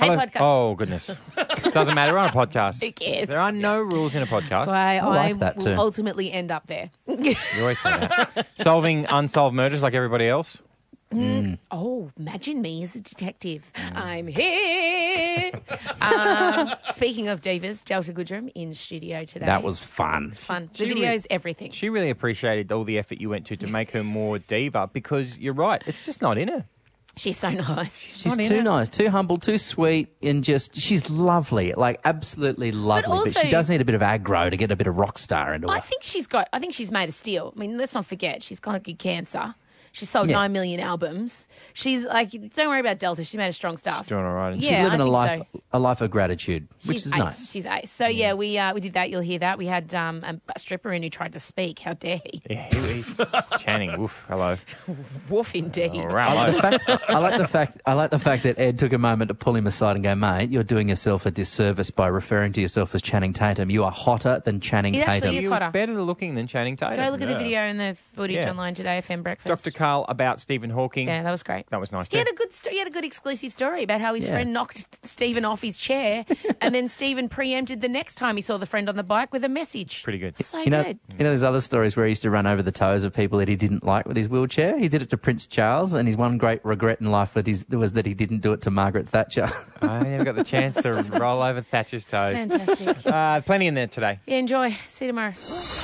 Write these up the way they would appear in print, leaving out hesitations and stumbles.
Hey, Hello. podcast. Oh, goodness. Doesn't matter. We're on a podcast. Who cares? There are no rules in a podcast. That's why like that will too. ultimately end up there. You always say that. Solving unsolved murders like everybody else. Oh, imagine me as a detective. I'm here. Speaking of divas, Delta Goodrum in studio today. That was fun. It's fun. The She video's everything. She really appreciated all the effort you went to make her more diva because you're right. It's just not in her. She's so nice. She's not in too it. nice, too humble, too sweet, and she's lovely, like absolutely lovely. But also- she does need a bit of aggro to get a bit of rock star into her. I think she's made of steel. I mean, let's not forget, she's got good cancer. She sold Yeah. 9 million albums. She's like, don't worry about Delta. She's made of strong stuff. Doing all right. isn't she? Yeah, She's living I a think life, a life of gratitude, which She's is ace. nice. She's ace. So yeah, we did that. You'll hear that. We had a stripper in who tried to speak. How dare he? Yeah, he's Channing. Woof. Hello. Woof indeed. All right. Hello. I like the fact that Ed took a moment to pull him aside and go, mate, you're doing yourself a disservice by referring to yourself as Channing Tatum. You are hotter than Channing He actually Tatum. is. You're hotter. better looking than Channing Tatum. Go look at the video and the footage Yeah. online today. FM Breakfast. Dr. Carl about Stephen Hawking. Yeah, that was great. That was nice He too. had a good he had a good exclusive story about how his Yeah. friend knocked Stephen off his chair, and then Stephen preempted the next time he saw the friend on the bike with a message. Pretty good. So You know, good. there's other stories where he used to run over the toes of people that he didn't like with his wheelchair. He did it to Prince Charles, and his one great regret in life was that he didn't do it to Margaret Thatcher. I never got the chance to roll over Thatcher's toes. Fantastic. Plenty in there today. Yeah, enjoy. See you tomorrow.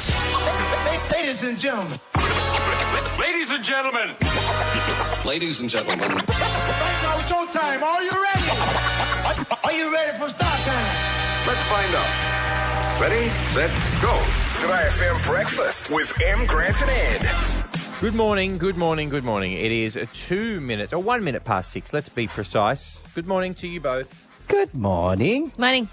Ladies and gentlemen. Ladies and gentlemen. Ladies and gentlemen. Right now, showtime. Are you ready? Are you ready for start time? Let's find out. Ready, set, go. Today FM Breakfast with M. Grant and Ed. Good morning, good morning, good morning. It is 2 minutes, or 1 minute past 6, let's be precise. Good morning to you both. Good morning. Morning.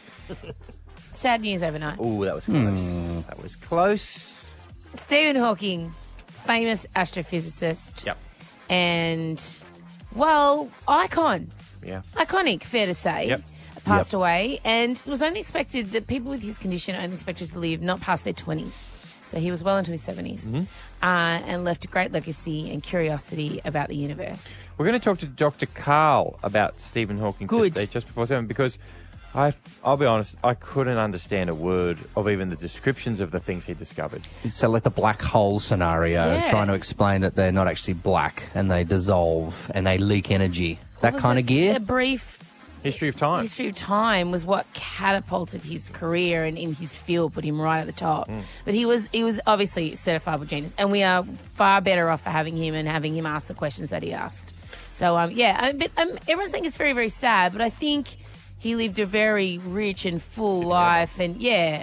Sad news overnight. Oh, that was close. That was close. Stephen Hawking, famous astrophysicist. Yep. And, well, iconic, fair to say. Yep. Passed away, and it was only expected that people with his condition only expected to live not past their 20s. So he was well into his 70s and left a great legacy and curiosity about the universe. We're going to talk to Dr. Carl about Stephen Hawking Good. today, just before 7, because I'll be honest, I couldn't understand a word of even the descriptions of the things he discovered. So like the black hole scenario, Yeah. trying to explain that they're not actually black and they dissolve and they leak energy. That Was kind it of gear. A brief History of time. history of time was what catapulted his career and in his field put him right at the top. But he was obviously a certifiable genius, and we are far better off for having him and having him ask the questions that he asked. So everyone's saying it's very, very sad, but I think he lived a very rich and full life, and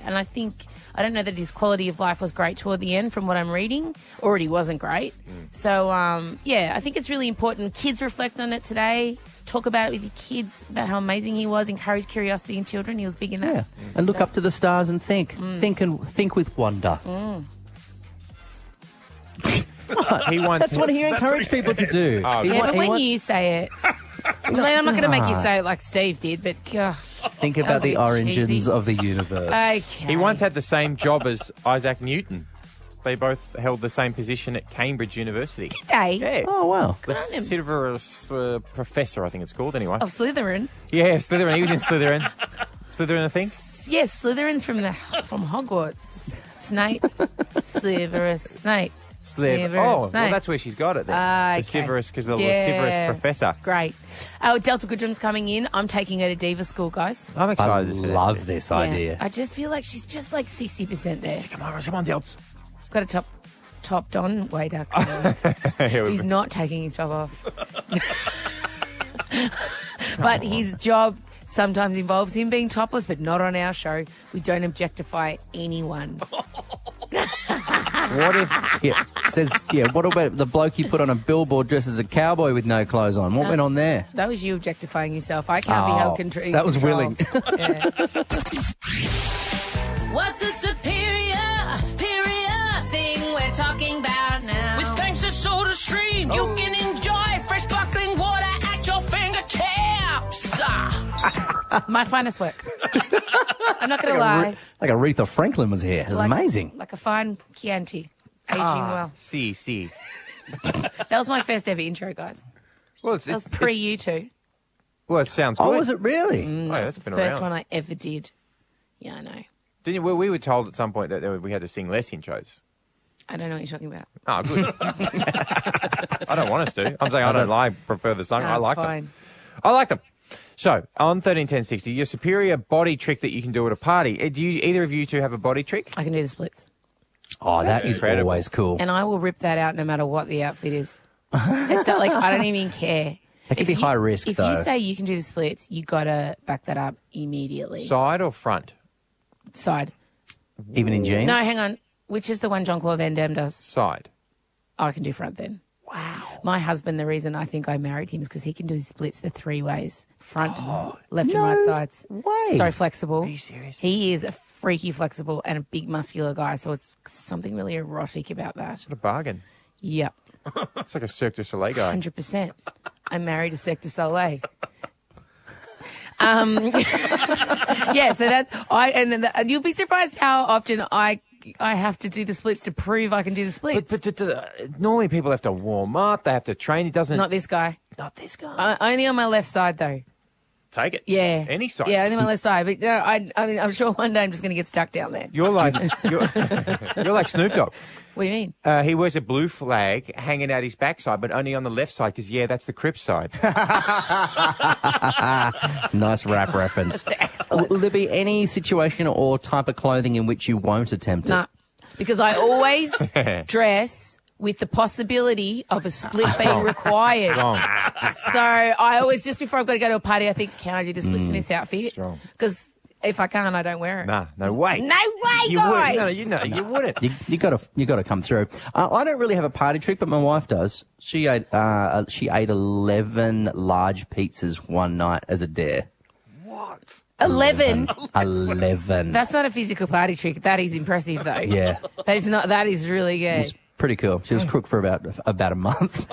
I don't know that his quality of life was great toward the end from what I'm reading, or it wasn't great. So, I think it's really important. Kids reflect on it today. Talk about it with your kids, about how amazing he was, encourage curiosity in children. He was big in that. Yeah. And look up to the stars and think. Think with wonder. He once That's what he encouraged people to do. Oh, He Yeah, wa- but he when wants- you say it, I mean, I'm not going to make you say it like Steve did, but gosh. think that about was a the bit origins cheesy. of the universe. Okay. He once had the same job as Isaac Newton. They both held the same position at Cambridge University. Hey, Yeah. Oh, wow. The Silver Professor, I think it's called, anyway. of Slytherin. Yeah, Slytherin. He was in Slytherin. Slytherin, I think. Yes, Slytherin's from Hogwarts. Snape, Severus Snape. Severus Oh, well, Snape. that's where she's got it then. Okay. The Severus, because the Yeah. Severus Professor. Great. Delta Goodrum's coming in. I'm taking her to Diva School, guys. I'm I excited for that. love this idea. I just feel like she's just like 60% there. Come on, Delts. Got a top Don waiter coming in. Here we He's go. not taking his top off. But his job sometimes involves him being topless, but not on our show. We don't objectify anyone. What if... Yeah, says, what about the bloke you put on a billboard dressed as a cowboy with no clothes on? What went on there? That was you objectifying yourself. I can't be held in that was control. willing. Yeah. What's the superior thing we're talking about now? With thanks to Soda Stream, you can enjoy fresh sparkling water at your fingertips. My finest work. I'm not going to lie. Like Aretha Franklin was here. It was amazing. Like a fine Chianti. Aging well. See. That was my first ever intro, guys. Well, That was pre you two. Well, it sounds good. Oh, was it really? That's the been first around. one I ever did. Yeah, I know. Didn't you? Well, we were told at some point that we had to sing less intros. I don't know what you're talking about. Oh, good. I don't want us to. I'm saying I prefer the song. No, I it's like fine. them. I like them. So, on 131060, your superior body trick that you can do at a party. Do you either of you two have a body trick? I can do the splits. Oh, that is incredible. always cool. And I will rip that out no matter what the outfit is. I don't even care. That could be high risk, if though. you say you can do the splits, you got to back that up immediately. Side or front? Side. Even in jeans? No, hang on. Which is the one Jean-Claude Van Damme does? Side. Oh, I can do front then. Wow. My husband, the reason I think I married him is because he can do his splits the 3 ways. Front, left and right sides. way. So flexible. Are you serious? He is a freaky flexible and a big muscular guy, so it's something really erotic about that. What a bargain. Yep. It's like a Cirque du Soleil guy. 100%. I married a Cirque du Soleil. Yeah, so that you'll be surprised how often I have to do the splits to prove I can do the splits. But normally people have to warm up. They have to train. It doesn't. Not this guy. Not this guy. Only on my left side though. Take it. Yeah. Any side. Yeah, only my left side. But I mean, I'm sure one day I'm just going to get stuck down there. You're like you're like Snoop Dogg. What do you mean? He wears a blue flag hanging out his backside, but only on the left side because that's the Crip side. Nice rap reference. Will there be any situation or type of clothing in which you won't attempt it? No, because I always dress with the possibility of a split being required. Strong. So I always, just before I've got to go to a party, I think, can I do the splits in this outfit? Strong. Because if I can't, I don't wear it. Nah, no way. No way, You guys! wouldn't. No, you wouldn't. You gotta come through. I don't really have a party trick, but my wife does. She ate 11 large pizzas one night as a dare. 11? 11. That's not a physical party trick. That is impressive, though. Yeah. That is really good. It's pretty cool. She was cooked for about a month.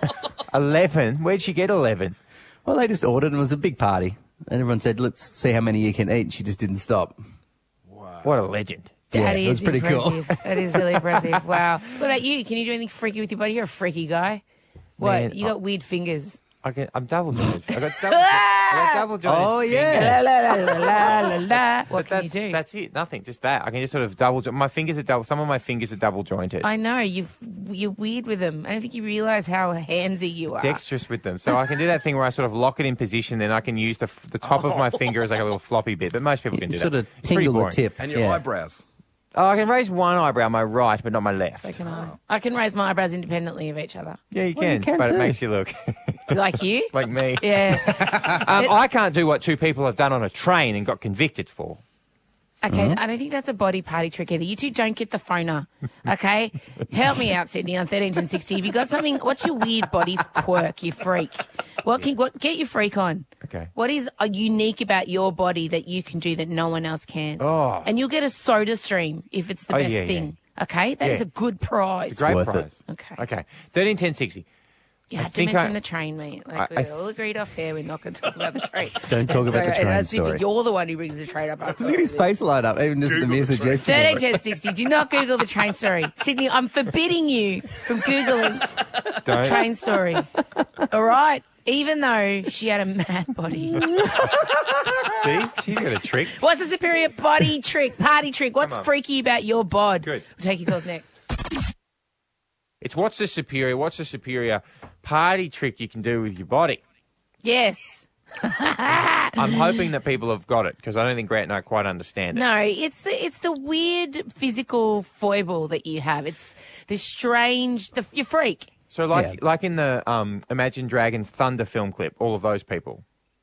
11? Where'd she get 11? Well, they just ordered and it was a big party. And everyone said, let's see how many you can eat. She just didn't stop. What a legend. That it was is pretty cool. impressive. That is really impressive. Wow. What about you? Can you do anything freaky with your body? You're a freaky guy. What? Man, You got weird fingers. I'm double jointed. I got double jointed. Oh, yeah. La, la, la, la, la, la. What But can you do? that's it. Nothing. Just that. I can just sort of double. My fingers are double. Some of my fingers are double jointed. I know. You're weird with them. I don't think you realise how handsy you are. Dexterous with them, so I can do that thing where I sort of lock it in position, then I can use the top of my finger as like a little floppy bit. But most people can do You that. sort of It's pretty tingle the boring. tip. And your Yeah. eyebrows. Oh, I can raise one eyebrow, my right, but not my left. So can I. I can raise my eyebrows independently of each other. Yeah, you Well, you can, can but too. it makes you look Like you? like me. Yeah. I can't do what two people have done on a train and got convicted for. Okay, I don't think that's a body party trick either. You two don't get the phoner, okay? Help me out, Sydney, on 131060. Have you got something? What's your weird body quirk, you freak? What get your freak on? Okay. What is unique about your body that you can do that no one else can? Oh. And you'll get a soda stream if it's the Oh, best yeah, thing. Okay? That is Yeah. a good prize. It's a great worth it. prize. Okay. Okay. 131060. You I had to think mention I- the train, mate. Like, I- we all agreed off here. We're not going to talk about the train. Don't talk about the train and as if story. You're the one who brings the train up. Look at his face light up, even just the mere suggestion. 131060. Do not Google the train story. Sydney, I'm forbidding you from Googling Don't. train story. All right? Even though she had a mad body. See? She's got a trick. What's the superior body trick, party trick? What's Come on. freaky about your bod? Good. We'll take your calls next. It's what's the superior party trick you can do with your body? Yes. I'm hoping that people have got it because I don't think Grant and I quite understand it. No, it's the weird physical foible that you have. It's the strange, you're freak. So like in the Imagine Dragons Thunder film clip, all of those people.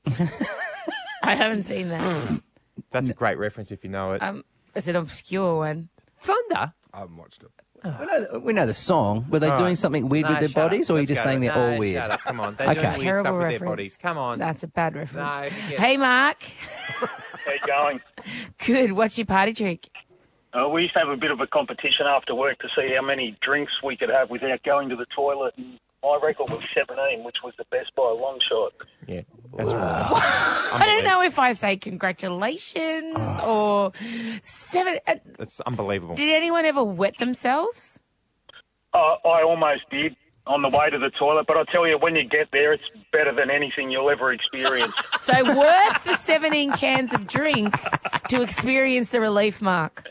I haven't seen that. That's a great reference if you know it. It's an obscure one. Thunder? I haven't watched it. We know the song. Were they All doing right. something weird No, with their shut bodies, up. or are you Let's just go. saying they're No, all weird? Shut up. Come on. They're Okay. doing weird stuff Terrible with reference. their bodies. Come on. That's a bad reference. No, forget Hey, it. Mark. How you going? Good. What's your party trick? We used to have a bit of a competition after work to see how many drinks we could have without going to the toilet. And my record was 17, which was the best by a long shot. Yeah, that's right. I don't know if I say congratulations or 7. That's unbelievable. Did anyone ever wet themselves? I almost did. on the way to the toilet. But I tell you, when you get there, it's better than anything you'll ever experience. So worth the 17 cans of drink to experience the relief, Mark.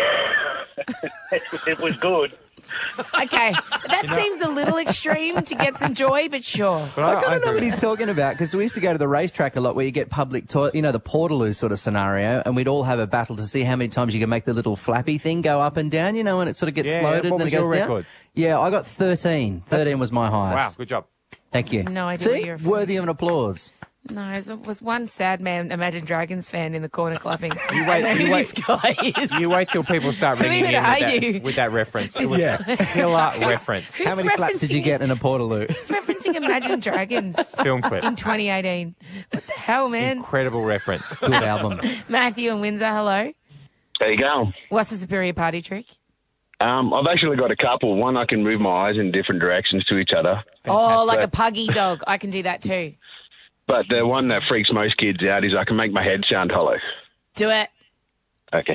It was good. Okay, that seems a little extreme to get some joy, but sure. But I don't know what he's talking about, because we used to go to the racetrack a lot where you get public toilet, you know, the Portaloo sort of scenario, and we'd all have a battle to see how many times you can make the little flappy thing go up and down, you know, and it sort of gets loaded what and then was it goes your down. record? Yeah, I got 13. 13 was my Wow, highest. good job. Thank you. No idea what See? you're Worthy of an applause. No, it was one sad man, Imagine Dragons fan in the corner clapping. You wait- I know you who wait- this guy is. You wait till people start Who ringing even in are you? with that reference. It was Yeah. a killer reference. Who's How many claps did you referencing get in a Portaloo? He's referencing Imagine Dragons Film clip. in 2018. What the hell, man? Incredible reference. Good album. Matthew and Windsor, hello. There you go. What's the superior party trick? I've actually got a couple. One, I can move my eyes in different directions to each other. Oh, like a puggy dog. I can do that too. But the one that freaks most kids out is I can make my head sound hollow. Do it. Okay.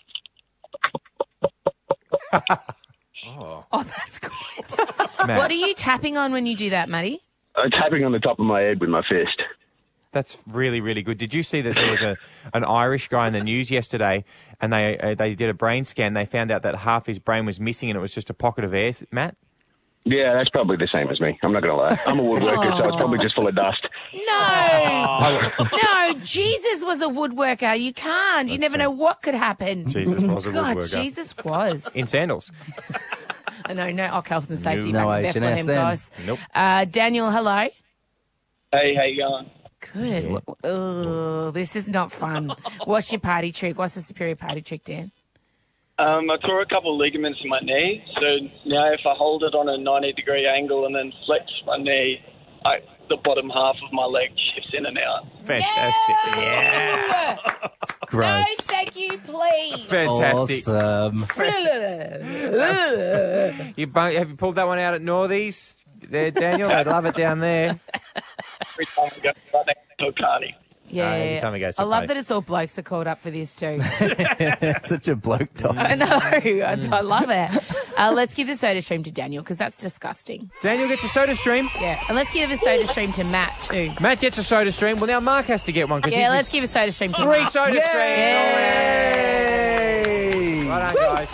Oh, that's good. Matt, What are you tapping on when you do that, Matty? I'm tapping on the top of my head with my fist. That's really, really good. Did you see that there was an Irish guy in the news yesterday, and they did a brain scan. They found out that half his brain was missing, and it was just a pocket of air. Matt? Yeah, that's probably the same as me. I'm not going to lie. I'm a woodworker, so it's probably just full of dust. No. No, Jesus was a woodworker. You can't. You never know what could happen. Jesus was a God, woodworker. Jesus was. In sandals. I know, no health and safety No back in H&S Bethlehem, then. guys. Nope. Daniel, hello. Hey, how you going? Good. Oh, this is not fun. What's your party trick? What's the superior party trick, Dan? I tore a couple of ligaments in my knee, so now if I hold it on a 90-degree angle and then flex my knee, the bottom half of my leg shifts in and out. Fantastic. Yeah. Gross. No, thank you, please. Fantastic. Awesome. Have you pulled that one out at Northies? There, Daniel? They'd love it down there. Every time I go right next to Carney. Yeah, every time he goes to I a love party. that it's all blokes are called up for this too. Such a bloke talk. I know. I love it. Let's give the soda stream to Daniel because that's disgusting. Daniel gets a soda stream. Yeah, and let's give a soda stream to Matt too. Matt gets a soda stream. Well, now Mark has to get one. Yeah, let's give a soda stream to 3 Matt. soda streams. Yay! Right on, guys.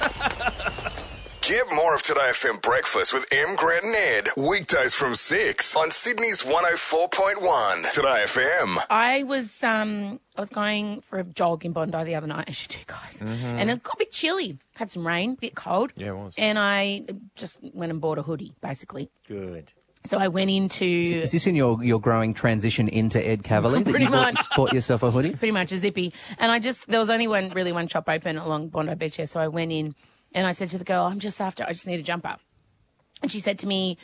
Get more of Today FM Breakfast with M. Grant and Ed. Weekdays from 6 on Sydney's 104.1. Today FM. I was going for a jog in Bondi the other night, as you do, guys, and it got a bit chilly. Had some rain, a bit cold. Yeah, it was. And I just went and bought a hoodie, basically. Good. So I went into Is this in your growing transition into Ed Cavalier? that Pretty you much. bought yourself a hoodie? pretty much a zippy, and there was only one shop open along Bondi Beach here, so I went in. And I said to the girl, I just need a jumper. And she said to me,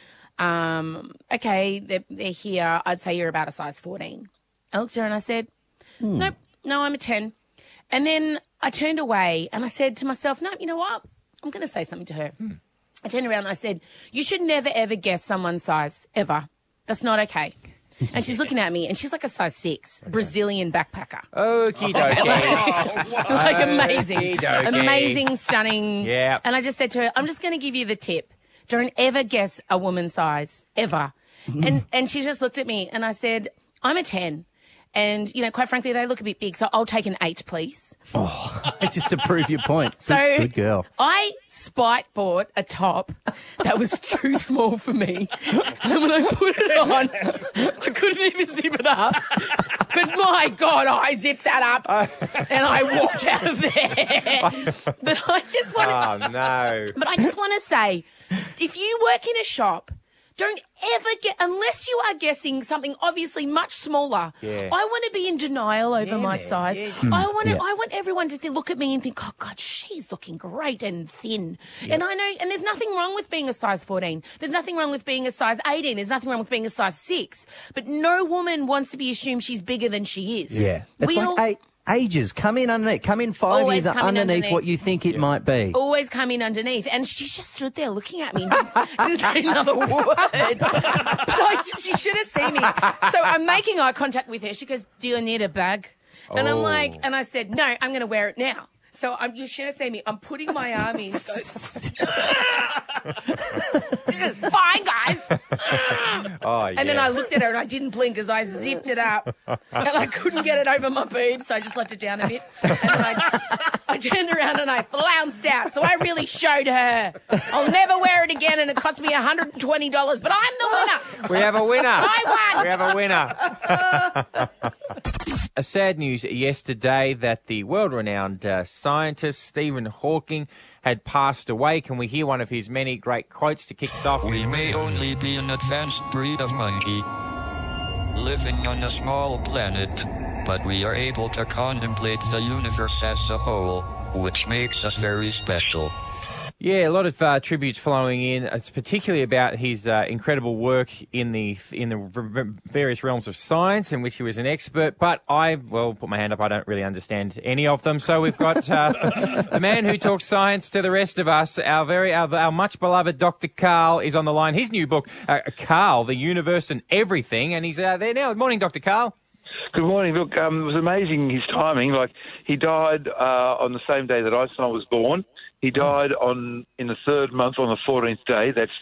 okay, they're here. I'd say you're about a size 14. I looked at her and I said, nope, no, I'm a 10. And then I turned away and I said to myself, no, you know what? I'm going to say something to her. I turned around and I said, you should never, ever guess someone's size, ever. That's not okay. And she's looking at me, and she's like a size 6, Brazilian backpacker. Okie dokie. Like amazing. Okey-dokey. Amazing, stunning. Yeah. And I just said to her, I'm just going to give you the tip. Don't ever guess a woman's size, ever. And she just looked at me, and I said, I'm a 10. And, you know, quite frankly, they look a bit big, so I'll take an 8, please. Just to prove your point. So Good girl. I spite bought a top that was too small for me. And when I put it on, I couldn't even zip it up. But my God, I zipped that up and I walked out of there. But I just want to, Oh, no. but I just want to say, if you work in a shop, don't ever unless you are guessing something obviously much smaller. Yeah. I want to be in denial over my size. I want everyone to look at me and think, oh God, she's looking great and thin. And I know, and there's nothing wrong with being a size 14. There's nothing wrong with being a size 18. There's nothing wrong with being a size 6. But no woman wants to be assumed she's bigger than she is. Yeah. It's We all- like ages. Come in underneath. Come in 5 Always years come in underneath what you think it might be. always come in underneath. And she just stood there looking at me and didn't say another word. But she should have seen me. So I'm making eye contact with her. She goes, do you need a bag? And I'm like, and I said, no, I'm going to wear it now. So you should have seen me. I'm putting my arm in. This is fine, guys. And then I looked at her and I didn't blink as I zipped it up. And I couldn't get it over my boobs, so I just left it down a bit. And then I turned around and I flounced out. So I really showed her. I'll never wear it again, and it cost me $120, but I'm the winner. We have a winner. I won. We have a winner. A sad news yesterday that the world-renowned scientist Stephen Hawking had passed away. Can we hear one of his many great quotes to kick us off? We may only be an advanced breed of monkey, living on a small planet, but we are able to contemplate the universe as a whole, which makes us very special. Yeah, a lot of tributes flowing in. It's particularly about his incredible work in the various realms of science in which he was an expert. But put my hand up, I don't really understand any of them. So we've got the man who talks science to the rest of us. Our much beloved Dr. Karl is on the line. His new book, Karl, The Universe and Everything, and he's there now. Good morning, Dr. Karl. Good morning. Look, it was amazing, his timing. Like, he died on the same day that Einstein was born. He died in the third month on the 14th day. That's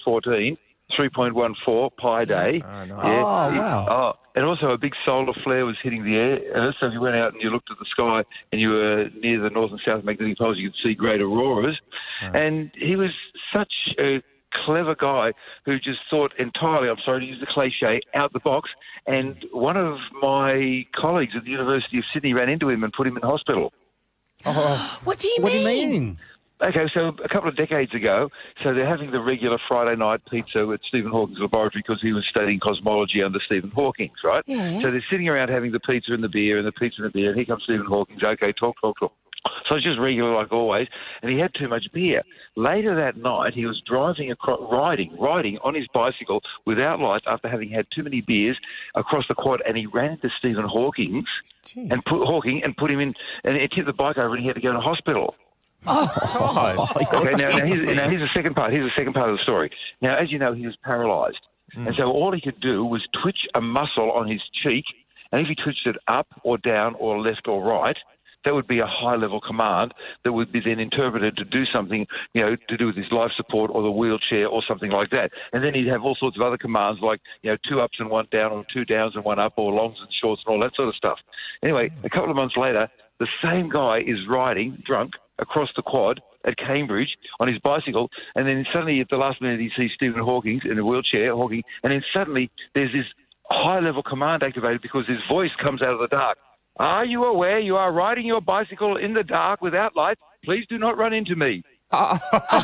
3.14 pi day. Oh, nice. Yeah. Wow. And also a big solar flare was hitting the air. So if you went out and you looked at the sky and you were near the north and south magnetic poles, you could see great auroras. And he was such a clever guy who just thought entirely, I'm sorry to use the cliche, out the box. And one of my colleagues at the University of Sydney ran into him and put him in hospital. What do you What do you mean? Okay, so a couple of decades ago, so they're having the regular Friday night pizza at Stephen Hawking's laboratory because he was studying cosmology under Stephen Hawking, right? Yeah. So they're sitting around having the pizza and the beer and the pizza and the beer, and here comes Stephen Hawking. Okay, talk. So it's just regular like always, and he had too much beer. Later that night, he was riding on his bicycle without lights after having had too many beers across the quad, and he ran into Stephen Hawking and put him in, and it tipped the bike over, and he had to go to hospital. Okay, now here's the second part. Here's the second part of the story. Now, as you know, he was paralysed, and so all he could do was twitch a muscle on his cheek, and if he twitched it up or down or left or right, that would be a high-level command that would be then interpreted to do something, to do with his life support or the wheelchair or something like that. And then he'd have all sorts of other commands like, 2 ups and 1 down, or 2 downs and 1 up, or longs and shorts and all that sort of stuff. Anyway, a couple of months later, the same guy is riding, drunk, across the quad at Cambridge on his bicycle, and then suddenly at the last minute he sees Stephen Hawking in a wheelchair, and then suddenly there's this high-level command activated because his voice comes out of the dark. Are you aware you are riding your bicycle in the dark without light? Please do not run into me. Wow.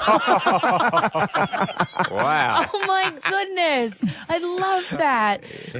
Oh, my goodness. I love that.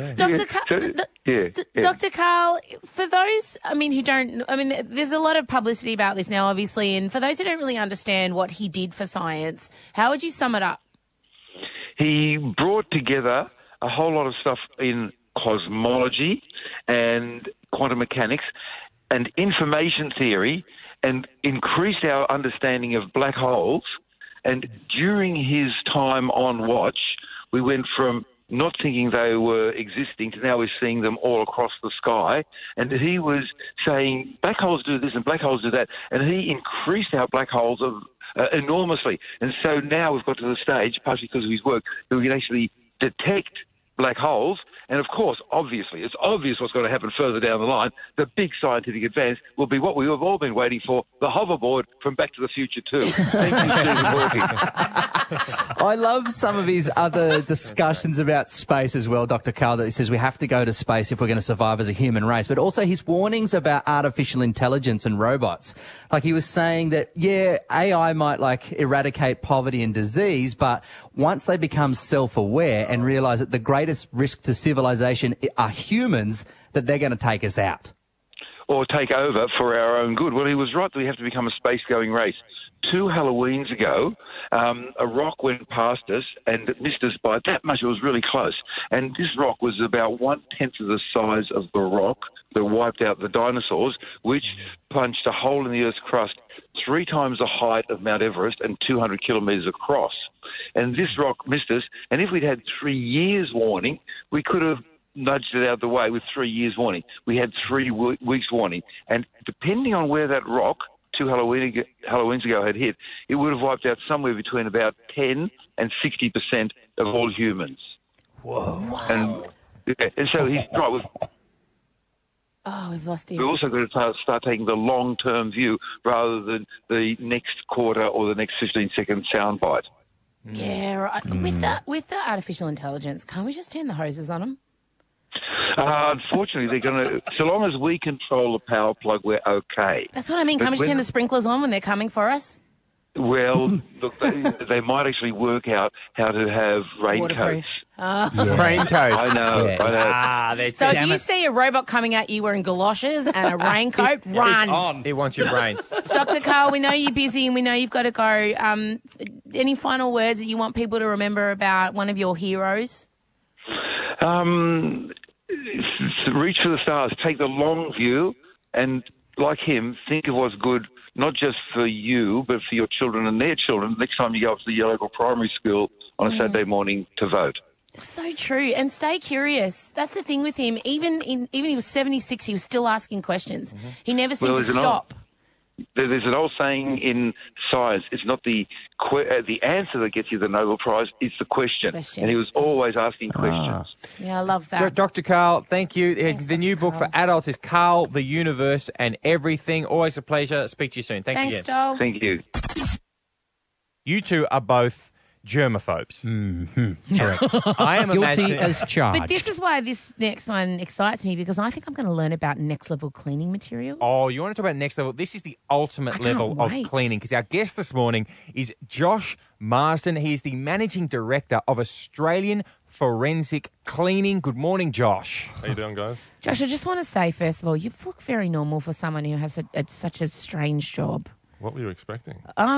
Dr. Karl, for those, there's a lot of publicity about this now, obviously, and for those who don't really understand what he did for science, how would you sum it up? He brought together a whole lot of stuff in cosmology and quantum mechanics and information theory, and increased our understanding of black holes. And during his time on watch, we went from not thinking they were existing to now we're seeing them all across the sky. And he was saying black holes do this and black holes do that, and he increased our black holes enormously. And so now we've got to the stage, partially because of his work, that we can actually detect black holes. And of course, it's obvious what's going to happen further down the line. The big scientific advance will be what we have all been waiting for, the hoverboard from Back to the Future 2. Thank you, Stephen Hawking. I love some of his other discussions about space as well, Dr. Karl, that he says we have to go to space if we're going to survive as a human race, but also his warnings about artificial intelligence and robots. Like he was saying that, AI might eradicate poverty and disease, but once they become self-aware and realise that the greatest risk to civilization are humans, that they're going to take us out. Or take over for our own good. Well, he was right that we have to become a space-going race. 2 Halloweens ago, a rock went past us and it missed us by that much. It was really close. And this rock was about 1/10 of the size of the rock that wiped out the dinosaurs, which punched a hole in the Earth's crust 3 times the height of Mount Everest and 200 kilometres across. And this rock missed us. And if we'd had 3 years warning, we could have nudged it out of the way with 3 years warning. We had 3 weeks warning. And depending on where that rock two Halloweens ago had hit, it would have wiped out somewhere between about 10 and 60% of all humans. Whoa. And so he's right. We've lost him. We're also going to start taking the long-term view rather than the next quarter or the next 15-second soundbite. Yeah, right. With the artificial intelligence, can't we just turn the hoses on them? Unfortunately, they're going to. So long as we control the power plug, we're okay. That's what I mean. Can't we just turn the sprinklers on when they're coming for us? Well, look, they might actually work out how to have raincoats. Raincoats. I know. Yeah. I know. So if you see a robot coming at you wearing galoshes and a raincoat, run. It's on. It wants your brain. Dr. Karl, we know you're busy and we know you've got to go. Any final words that you want people to remember about one of your heroes? Reach for the stars. Take the long view and, like him, think of what's good, not just for you, but for your children and their children next time you go up to the local primary school on a Saturday morning to vote. So true. And stay curious. That's the thing with him. Even he was 76, he was still asking questions. He never seemed to stop. There's an old saying in science, it's not the answer that gets you the Nobel Prize, it's the question. And he was always asking questions. Yeah, I love that. Dr. Karl, thank you. The new book for adults is Karl, the Universe and Everything. Always a pleasure. Speak to you soon. Thanks again. Joel. Thank you. You two are both germaphobes. Correct. I am guilty as charged. But this is why this next one excites me, because I think I'm going to learn about next level cleaning materials. Oh, you want to talk about next level? This is the ultimate level of cleaning, because our guest this morning is Josh Marsden. He is the Managing Director of Australian Forensic Cleaning. Good morning, Josh. How you doing, guys? Josh, I just want to say, first of all, you look very normal for someone who has such a strange job. What were you expecting?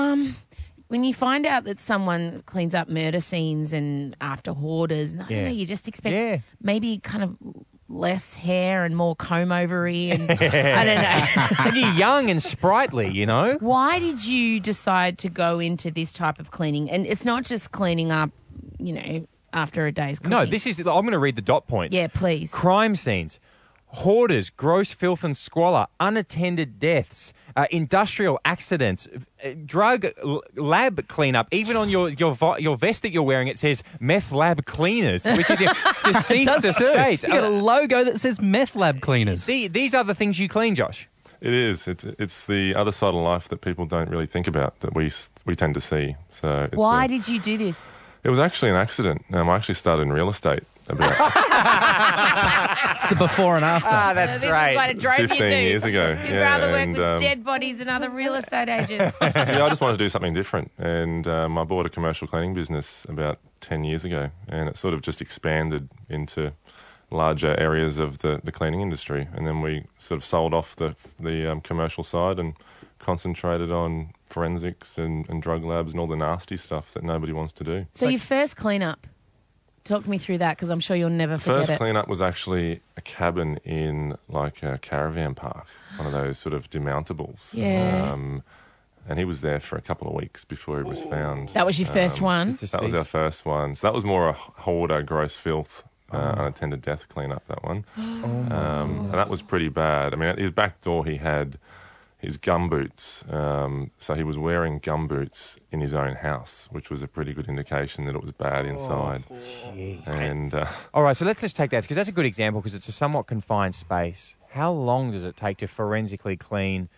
When you find out that someone cleans up murder scenes and after hoarders, I don't know, you just expect maybe kind of less hair and more comb-overy and I don't know. And you're young and sprightly, you know. Why did you decide to go into this type of cleaning? And it's not just cleaning up, you know, after a day's cooking. No, this is. I'm going to read the dot points. Yeah, please. Crime scenes, hoarders, gross filth and squalor, unattended deaths, industrial accidents, drug lab cleanup. Even on your vest that you're wearing, it says meth lab cleaners, which is deceased estates. You got a logo that says meth lab cleaners. These are the things you clean, Josh. It is. It's the other side of life that people don't really think about that we tend to see. So why did you do this? It was actually an accident. I actually started in real estate about It's the before and after. That's this great. Is what it drove 15 you to. years ago. You'd rather work with dead bodies than other real estate agents. Yeah, I just wanted to do something different. And I bought a commercial cleaning business about 10 years ago, and it sort of just expanded into larger areas of the cleaning industry. And then we sort of sold off the commercial side and concentrated on forensics and drug labs and all the nasty stuff that nobody wants to do. So your first cleanup, talk me through that, because I'm sure you'll never forget it. First cleanup was actually a cabin in like a caravan park, one of those sort of demountables. Yeah. And he was there for a couple of weeks before he was found. That was your first one? That was our first one. So that was more a hoarder, gross filth, unattended death cleanup, that one. And that was pretty bad. I mean, at his back door he had his gumboots. So he was wearing gumboots in his own house, which was a pretty good indication that it was bad inside. And all right, so let's just take that, because that's a good example, because it's a somewhat confined space. How long does it take to forensically clean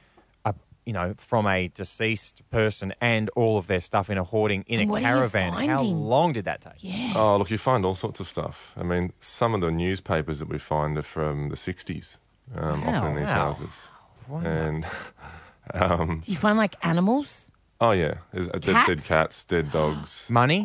from a deceased person and all of their stuff in a hoarding in a caravan? How long did that take? Yeah. Oh, look, you find all sorts of stuff. I mean, some of the newspapers that we find are from the 60s, often in these houses. Wow. And do you find like animals? Oh yeah, there's dead cats, dead dogs, money.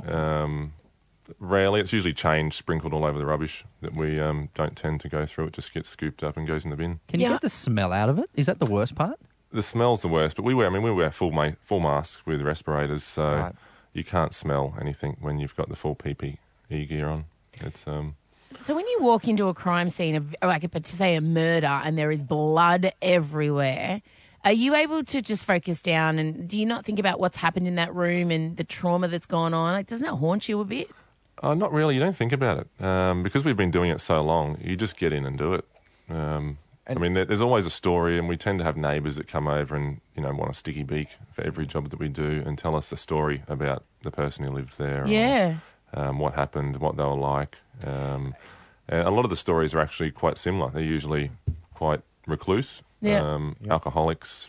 Rarely, it's usually change sprinkled all over the rubbish that we don't tend to go through. It just gets scooped up and goes in the bin. Can you get the smell out of it? Is that the worst part? The smell's the worst, but we wear full masks with respirators, so you can't smell anything when you've got the full PPE gear on. It's So when you walk into a crime scene, say a murder, and there is blood everywhere, are you able to just focus down, and do you not think about what's happened in that room and the trauma that's gone on? Like, doesn't that haunt you a bit? Not really. You don't think about it because we've been doing it so long. You just get in and do it. I mean, there's always a story, and we tend to have neighbours that come over and, want a sticky beak for every job that we do and tell us the story about the person who lived there. Yeah. Or, what happened, what they were like. And a lot of the stories are actually quite similar. They're usually quite recluse, alcoholics,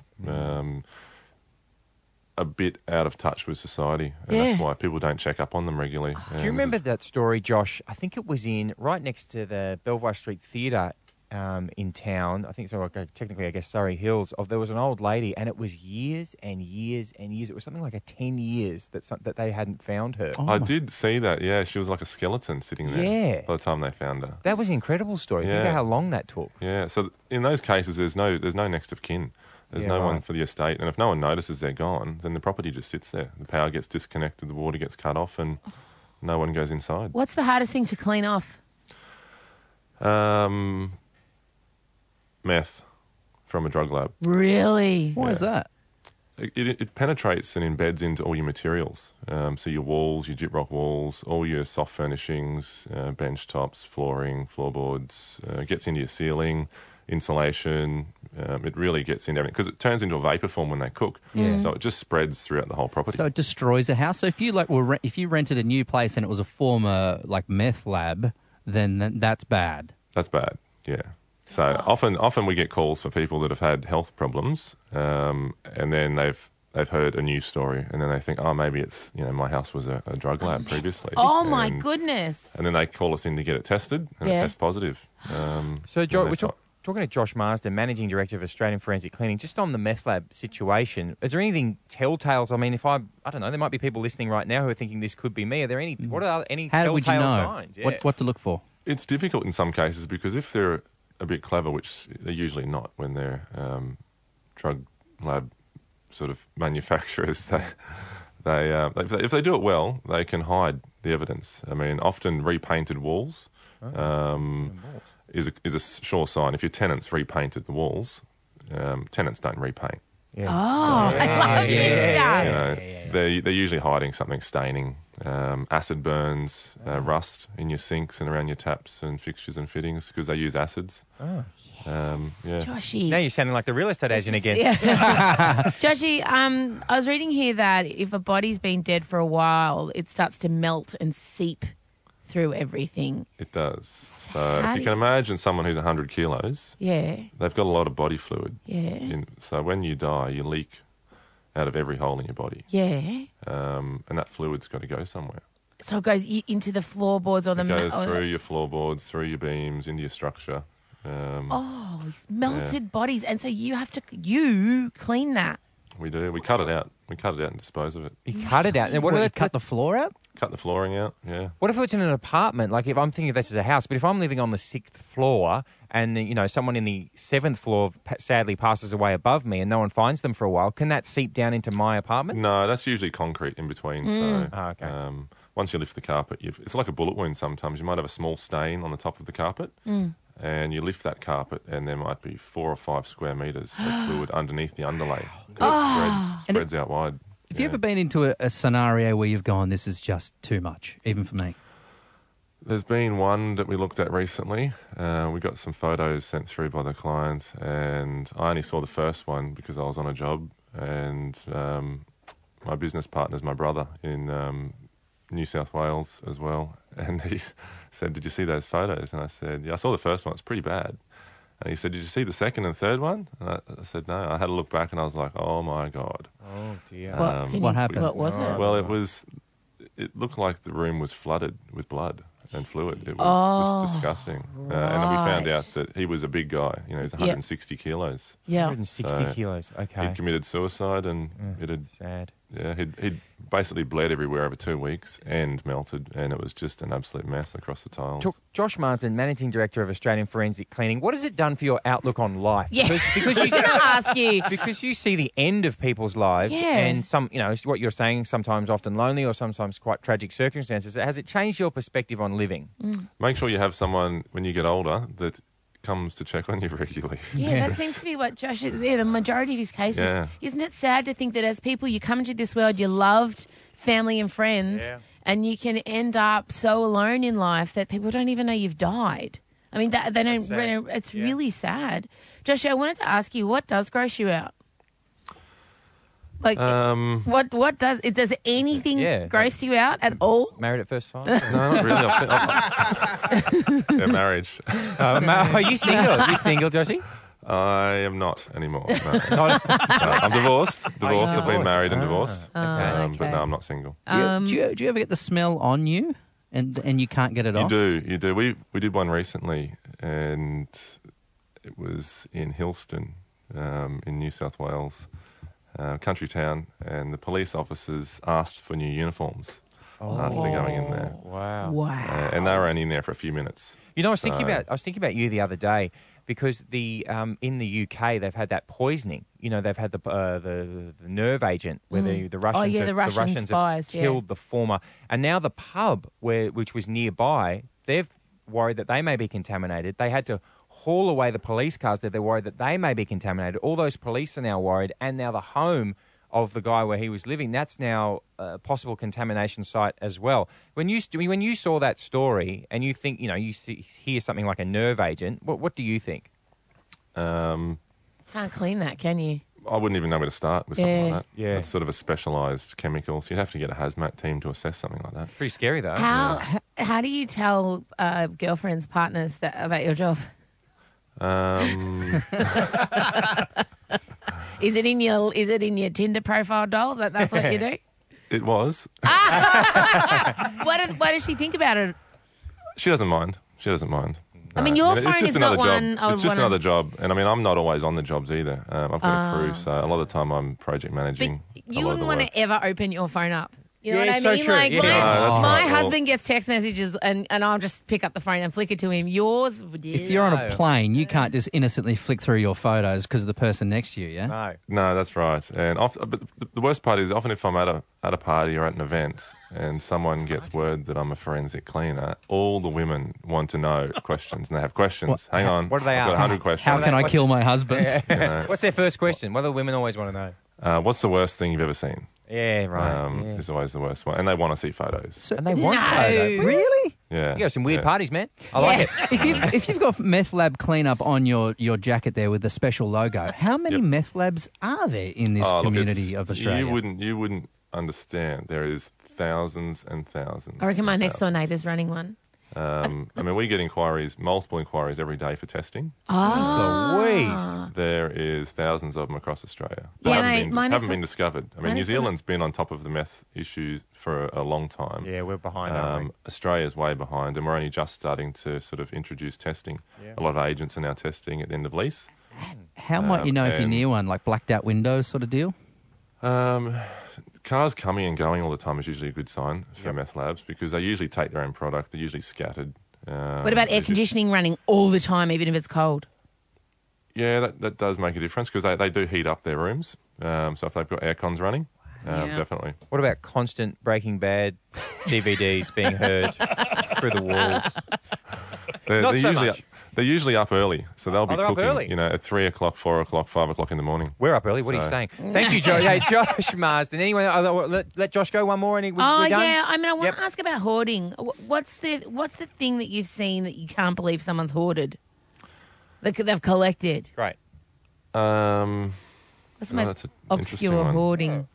a bit out of touch with society. And that's why people don't check up on them regularly. Do you remember that story, Josh? I think it was right next to the Belvoir Street Theatre in town. I think so. Technically, I guess Surrey Hills. There was an old lady, and it was years and years and years. It was something like 10 years that they hadn't found her. I did see that. Yeah, she was like a skeleton sitting there. Yeah. By the time they found her, that was an incredible story. Think about how long that took. Yeah. So in those cases, there's no next of kin. There's no one for the estate, and if no one notices they're gone, then the property just sits there. The power gets disconnected, the water gets cut off, and no one goes inside. What's the hardest thing to clean off? Meth from a drug lab. Really? Why is that? It penetrates and embeds into all your materials. So your walls, your gyprock walls, all your soft furnishings, bench tops, flooring, floorboards, gets into your ceiling, insulation. It really gets into everything because it turns into a vapor form when they cook. Yeah. So it just spreads throughout the whole property. So it destroys a house. So if you if you rented a new place and it was a former meth lab, then that's bad. That's bad. Yeah. So often we get calls for people that have had health problems, and then they've heard a news story, and then they think, oh, maybe it's my house was a drug lab previously. Oh my goodness! And then they call us in to get it tested, and it tests positive. So, Joe, we're talking to Josh Marsden, Managing Director of Australian Forensic Cleaning, just on the meth lab situation. Is there anything telltales? I mean, I don't know, there might be people listening right now who are thinking this could be me. Are there any? What are any telltale would you know? signs? Yeah. What to look for? It's difficult in some cases because if they're a bit clever, which they're usually not when they're drug lab sort of manufacturers, if they do it well, they can hide the evidence. I mean, often repainted walls is a sure sign. If your tenants repainted the walls, tenants don't repaint. Yeah. Oh, I love this stuff. They're usually hiding something, staining, acid burns, rust in your sinks and around your taps and fixtures and fittings because they use acids. Oh, Joshy. Now you're sounding like the real estate agent again. Joshy, I was reading here that if a body's been dead for a while, it starts to melt and seep through everything. It does. So if you can imagine someone who's 100 kilos, they've got a lot of body fluid. Yeah. So when you die, you leak out of every hole in your body. Yeah. And that fluid's got to go somewhere. So it goes into the floorboards or the... It goes through your floorboards, through your beams, into your structure. Melted bodies. And so you clean that. We do. We cut it out. We cut it out and dispose of it. You cut it out. And what do they cut the floor out? Cut the flooring out, yeah. What if it's in an apartment? Like if I'm thinking of this as a house, but if I'm living on the 6th floor and, someone in the 7th floor sadly passes away above me and no one finds them for a while, can that seep down into my apartment? No, that's usually concrete in between. So okay. Once you lift the carpet, it's like a bullet wound sometimes. You might have a small stain on the top of the carpet. And you lift that carpet, and there might be 4 or 5 square metres of fluid underneath the underlay. It spreads out wide. Have you ever been into a scenario where you've gone, this is just too much, even for me? There's been one that we looked at recently. We got some photos sent through by the client, and I only saw the first one because I was on a job, and my business partner's my brother in New South Wales as well, and he said, did you see those photos? And I said, yeah, I saw the first one. It's pretty bad. And he said, did you see the second and third one? And I said, no. I had a look back and I was like, oh, my God. Oh, dear. What happened? What was it? Well, it looked like the room was flooded with blood and fluid. It was just disgusting. And we found out that he was a big guy. He's 160 kilos. Yeah. 160 kilos, okay. He'd committed suicide and it had... Sad. Yeah, he'd basically bled everywhere over 2 weeks and melted, and it was just an absolute mess across the tiles. Josh Marsden, Managing Director of Australian Forensic Cleaning, what has it done for your outlook on life? Yeah, because I was going to ask you. Because you see the end of people's lives, and some, what you're saying, sometimes often lonely or sometimes quite tragic circumstances. Has it changed your perspective on living? Make sure you have someone, when you get older, that comes to check on you regularly. Yeah, that seems to be what Josh is. Yeah, the majority of his cases. Yeah. Isn't it sad to think that as people, you come into this world, you're loved, family and friends, and you can end up so alone in life that people don't even know you've died. I mean, they don't. It's really sad. Josh, I wanted to ask you, what does gross you out? Like, what does anything gross you out at all? Married at first sight? No, not really. Yeah, marriage. Are you single? Are you single, Josie? I am not anymore. No. I'm divorced. I've been married and divorced. But no, I'm not single. Do you ever get the smell on you and you can't get it off? You do. We did one recently, and it was in Hillston, in New South Wales, country town, and the police officers asked for new uniforms after going in there. Wow. And they were only in there for a few minutes. You know, I was thinking about you the other day because in the UK they've had that poisoning. You know, they've had the nerve agent where the Russians spies, have killed the former, and now the pub which was nearby, they've worried that they may be contaminated. They had to haul away the police cars that they're worried that they may be contaminated. All those police are now worried, and now the home of the guy where he was living, that's now a possible contamination site as well. When you saw that story and you think, you know, hear something like a nerve agent, what do you think? Can't clean that, can you? I wouldn't even know where to start with something like that. Yeah. It's sort of a specialised chemical, so you'd have to get a hazmat team to assess something like that. Pretty scary, though. How do you tell girlfriends, partners about your job? Is it in your Tinder profile, doll? That's what you do? It was. What does she think about it? She doesn't mind. I mean, your phone it's just is another not job. one. It's just another job, and I mean, I'm not always on the jobs either. I've got a crew, so a lot of the time I'm project managing. But you wouldn't want to ever open your phone up. You know what I so mean? true. Like my husband gets text messages and I'll just pick up the phone and flick it to him. Yours, if you're on a plane, you can't just innocently flick through your photos because of the person next to you. Yeah. No, that's right. And but the worst part is often if I'm at a party or at an event and someone gets word that I'm a forensic cleaner, all the women want to know questions, and they have questions. Hang on, what do they I've ask? got 100 questions. How can I kill my husband? You know. What's their first question? What do the women always want to know? What's the worst thing you've ever seen? Yeah, right. Is always the worst one. And they want to see photos. And they want photos. Really? Yeah. You go to some weird parties, man. I like it. If you've got Meth Lab cleanup on your jacket there with the special logo, how many meth labs are there in this community of Australia? You wouldn't understand. There is thousands and thousands. I reckon my next door neighbour's running one. I mean, we get multiple inquiries every day for testing. Louise. There is thousands of them across Australia. Yeah, haven't been discovered. I mean, New Zealand's been on top of the meth issues for a long time. Yeah, we're behind, aren't we? Australia's way behind, and we're only just starting to sort of introduce testing. Yeah. A lot of agents are now testing at the end of lease. How might you know if you're near one, like blacked out windows sort of deal? Cars coming and going all the time is usually a good sign for meth labs because they usually take their own product. They're usually scattered. What about air conditioning running all the time, even if it's cold? Yeah, that does make a difference because they do heat up their rooms. So if they've got air cons running, definitely. What about constant Breaking Bad DVDs being heard through the walls? Not so much. They're usually up early, so they'll be cooking, up early. You know, at 3 o'clock, 4 o'clock, 5 o'clock in the morning. We're up early. What are you saying? Thank you, Joe. Hey, Josh Marsden. Anyone? Let Josh go one more, and we're done? Yeah. I mean, I want to ask about hoarding. What's the thing that you've seen that you can't believe someone's hoarded? That they've collected. Great. What's the most obscure hoarding?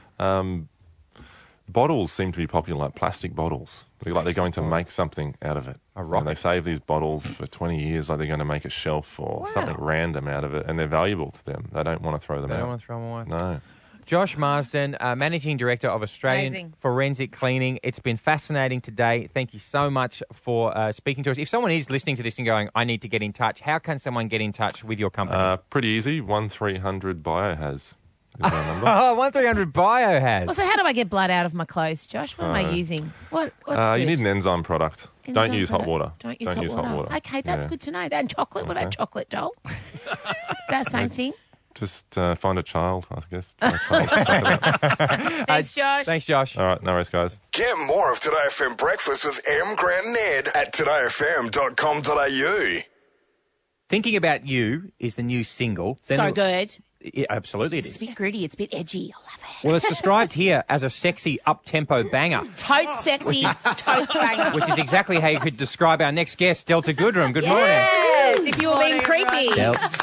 Bottles seem to be popular, like plastic bottles. Like they're going to make something out of it. And they save these bottles for 20 years, like they're going to make a shelf or something random out of it, and they're valuable to them. They don't want to throw them out. They don't want to throw them away. No. Josh Marsden, Managing Director of Australian Forensic Cleaning. It's been fascinating today. Thank you so much for speaking to us. If someone is listening to this and going, I need to get in touch, how can someone get in touch with your company? Pretty easy. 1300 Biohaz. 1300 Biohaz. Well, so how do I get blood out of my clothes, Josh? What am I using? What's good? You need an enzyme product. Don't use hot water. Don't use hot water. Okay, that's good to know. And chocolate? What about chocolate, doll? Is that the same thing? Just find a child, I guess. Thanks, Josh. Thanks, Josh. All right, no worries, guys. Get more of Today FM Breakfast with M. Grant and Ed at todayfm.com.au. Thinking About You is the new single. So good. absolutely it It's is. a bit gritty. It's a bit edgy. I love it. Well, it's described here as a sexy up-tempo banger, Totes sexy, totes banger. which is exactly how you could describe our next guest, Delta Goodrum. Good morning. Yes, if you were being creepy. Delts.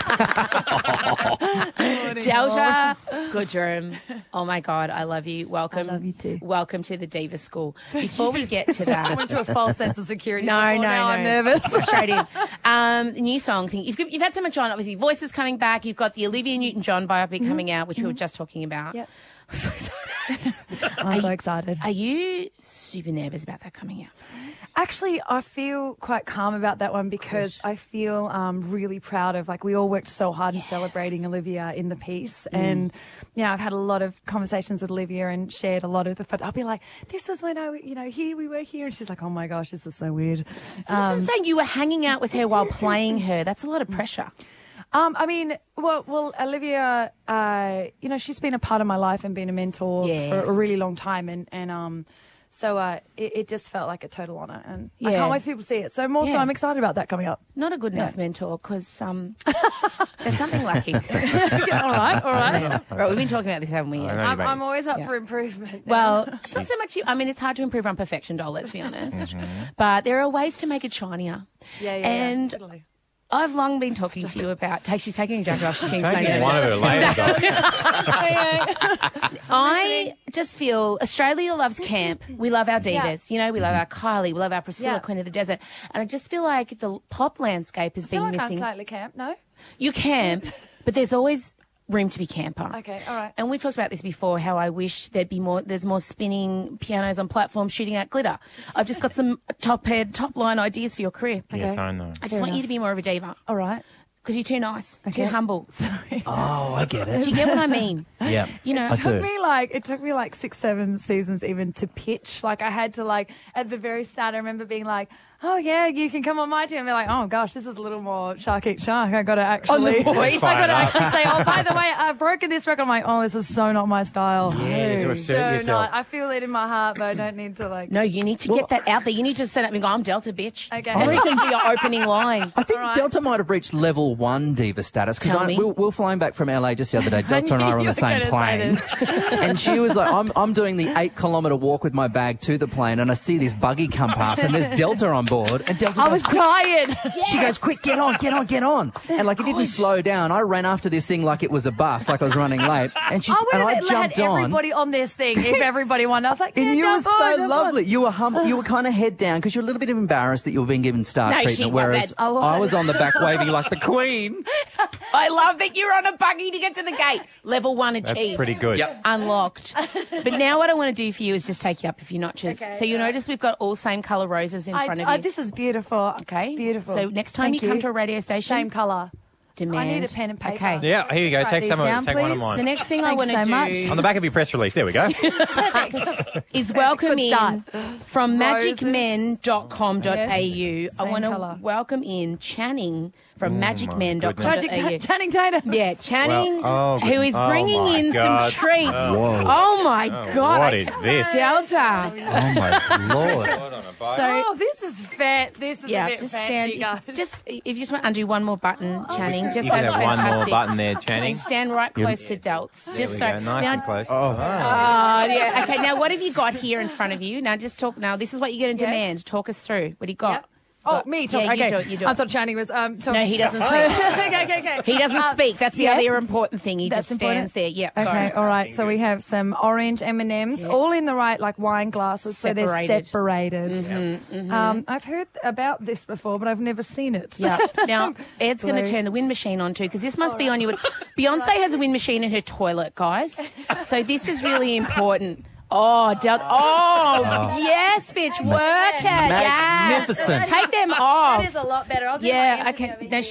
Delta Goodrum. Oh my God, I love you. Welcome. I love you too. Welcome to the Diva School. Before we get to that. I went to a false sense of security. No. I'm nervous. Straight in. The new song thing. You've had so much on. Obviously, Voices coming back. You've got the Olivia Newton-John biopic coming out, which we were just talking about. Yep. I'm so excited. I'm so excited. Are you super nervous about that coming out? Actually, I feel quite calm about that one because I feel really proud of, like, we all worked so hard in celebrating Olivia in the piece. And, you know, I've had a lot of conversations with Olivia and shared a lot of the fun. I'll be like, this was when here we were here. And she's like, oh my gosh, this is so weird. I'm saying you were hanging out with her while playing her. That's a lot of pressure. I mean, well, Olivia, she's been a part of my life and been a mentor for a really long time. And so it just felt like a total honour. And I can't wait for people to see it. So so I'm excited about that coming up. Not a good enough mentor because there's something lacking. All right. Right, we've been talking about this, haven't we? I'm always up for improvement. Well, it's not so much it's hard to improve on perfection, doll, let's be honest. But there are ways to make it shinier. Yeah, totally. I've long been talking to you about... She's taking a jacket off. She's Taking one of her layers off. I just feel Australia loves camp. We love our divas. You know, we love our Kylie. We love our Priscilla, Queen of the Desert. And I just feel like the pop landscape has been missing. I'm slightly camp, no? You camp, but there's always room to be camper. Okay, all right. And we've talked about this before, how I wish there's more spinning pianos on platforms shooting out glitter. I've just got some top line ideas for your career. Yes, I know. I just want you to be more of a diva. All right. Because you're too nice, too humble. Sorry. Oh, I get it. Do you get what I mean? Yeah. You know, I do. It took me like 6-7 seasons even to pitch. Like I had to at the very start, I remember being like, oh yeah, you can come on my team. And they're like, oh gosh, this is a little more shark eat shark. I got to actually, say, oh, by the way, I've broken this record. I'm like, oh, this is so not my style. Yeah, to assert yourself. Not. I feel it in my heart, but I don't need to No, you need to get that out there. You need to set up and go, I'm Delta, bitch. Okay. I reckon for your opening line. I think Delta might have reached level 1 diva status because we were flying back from LA just the other day. Delta and I were on the same plane, and she was like, "I'm doing the 8-kilometre walk with my bag to the plane, and I see this buggy come past, and there's Delta on board, and Delta I was tired. She goes, quick, get on. And like, it didn't slow down. I ran after this thing like it was a bus, like I was running late. And I jumped on. Everybody on this thing, if everybody wanted. I was like, and you were so lovely. On. You were humble. You were kind of head down because you were a little bit embarrassed that you were being given star treatment, whereas I was on the back waving like the Queen. I love that you're on a buggy to get to the gate. Level 1 achieved. That's pretty good. Yep. Unlocked. But now what I want to do for you is just take you up a few notches. Okay, so you'll notice we've got all same colour roses in front of you. This is beautiful. Okay. Beautiful. So next time you come to a radio station, same colour. Demand. I need a pen and paper. Okay. Yeah, here you go. Take one of mine. The next thing I want to do on the back of your press release. There we go. is welcome in from Roses. magicmen.com.au. Yes. I want to colour. welcome in Channing from magicmen.com.au. Channing Tatum. Yeah, Channing, who is oh bringing my in God. some treats. Whoa. Oh my God. What is this? Delta. Oh my Lord. So, this is fair. This is a bit just fancy, stand. guys. Just if you just want to undo one more button, Channing. Just You can that's have one more fantastic. button there, Channing. Stand right close to Delts. There Just we so go. Nice now, and close. Oh, yeah. Okay, now what have you got here in front of you? Now just talk. Now this is what you're going to demand. Talk us through. What do you got? Yep. Oh, me talking. Yeah, okay. you do it. I thought Channing was talking. No, he doesn't speak. okay. He doesn't speak. That's the other important thing. He just stands there. Yeah. Okay. All right. So we have some orange M&Ms, all in the right wine glasses, so they're separated. I've heard about this before, but I've never seen it. Yeah. Now Ed's going to turn the wind machine on too, because this must be on you. Beyonce has a wind machine in her toilet, guys. So this is really important. Oh, yes, bitch, work it. Magnificent. Yes. Take them off. That is a lot better. I'll do yeah, okay. No,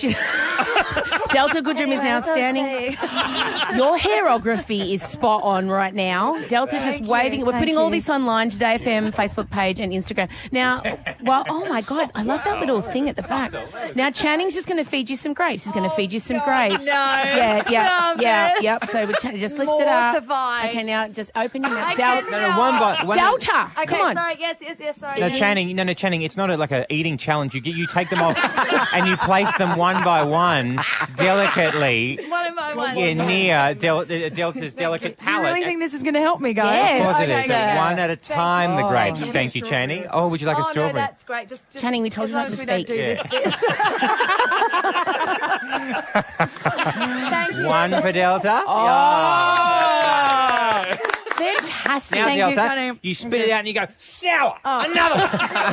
Delta Goodrum is now standing. Your hairography is spot on right now. Delta's just waving. We're putting all this online, Today FM Facebook page and Instagram. Now, well, oh my God, I love that little thing at the back. Now, Channing's just going to feed you some grapes. He's going to feed you some grapes. No. Yeah. So we just lift it up. Mortified. Okay, now just open your mouth. One Delta. Okay, Come on. sorry. Yes, sorry. No, Channing. It's not like a eating challenge. You take them off and you place them one by one, delicately, in my one. Yeah, near Delta's delicate You palate. really think this is going to help me, guys? Yes. Of course it Okay, is. good. One at a time, the grapes. Oh. Thank you, Channing. Oh, would you like a Oh, strawberry? no, that's great. Just Channing, we told as you not long to as we don't speak. do Yeah. this bit. Thank you. One for Delta. Fantastic. Now, Thank you, Delta, Channing. you spit it out and you go, sour. Oh. Another.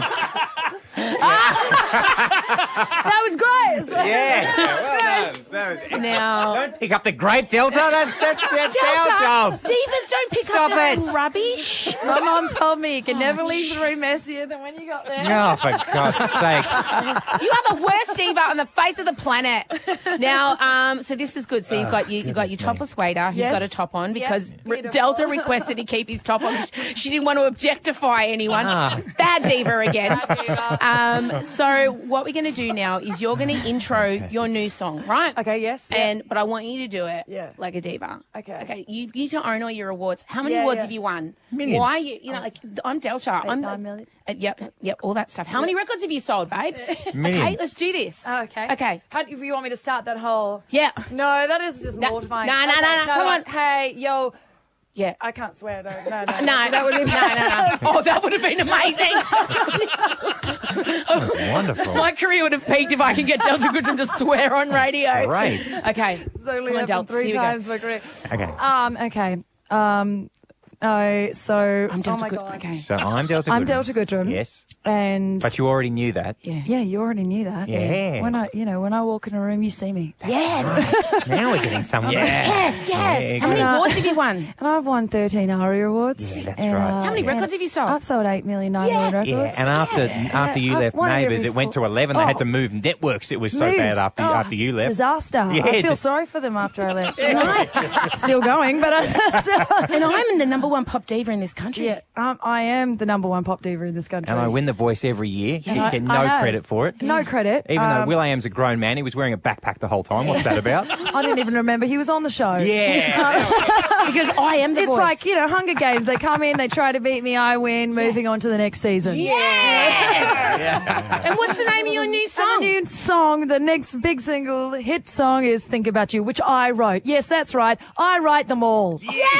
That was great. Yeah. Well done. That was- Now, Don't pick up the grape, Delta. That's our job. divas don't pick Stop up their it. own rubbish. My mom told me you can never leave the room messier than when you got there. Oh, for God's sake. You are the worst diva on the face of the planet. Now, so this is good. So you've got your topless waiter. He's Yes. got a top on because Beautiful. Delta requested he keep his top on. She didn't want to objectify anyone. Bad diva again. So what we're going to do now is you're going to intro your new song, right? Okay, yes. Yeah. But I want you to do it like a diva. Okay. You need to own all your awards. How many awards have you won? Millions. Why? You know, like I'm Delta. I'm 9 million. Yep, all that stuff. How many records have you sold, babes? Millions. Okay, let's do this. Oh, okay. Okay. If you want me to start that whole... Yeah. No, that is just mortifying. no, come on. Hey, yo... Yeah. I can't swear, no. No, That would be... no. Oh, that would have been amazing. Wonderful. My career would have peaked if I could get Delta Goodrum to swear on radio. Great. Okay. It's only Come on, happened Delta, 3 here we go. times my career. Okay. Okay. So... I'm Delta oh my Good- God. okay. So I'm Delta Goodrum. I'm Delta Goodrum. Yes. And... But you already knew that. Yeah, you already knew that. Yeah. When I walk in a room, you see me. Yes. Now we're getting somewhere. Yes. Yeah, How many good. awards have you won? And I've won 13 ARIA awards. Yeah, that's And, right. How many records have you sold? I've sold 8 million, 9 million records. Yeah, and after you I've left won Neighbours, every it went to full- 11. They had Oh. to move networks. It was so Moved. bad after you left. Disaster. Yeah, I feel just- sorry for them after I left. Still going, but And I'm the number one pop diva in this country. yeah, I am the number 1 pop diva in this country. And I win the voice every year. You I- get I no have. credit for it. No credit. Even though Will.i.am's a grown man, he was wearing a backpack the whole time. What's that about? I didn't even remember he was on the show. Yeah. Because I am the It's voice. like, Hunger Games. They come in, they try to beat me, I win, moving on to the next season. Yes! And what's the name of your new song? The new song, the next big single hit song is Think About You, which I wrote. Yes, that's right. I write them all.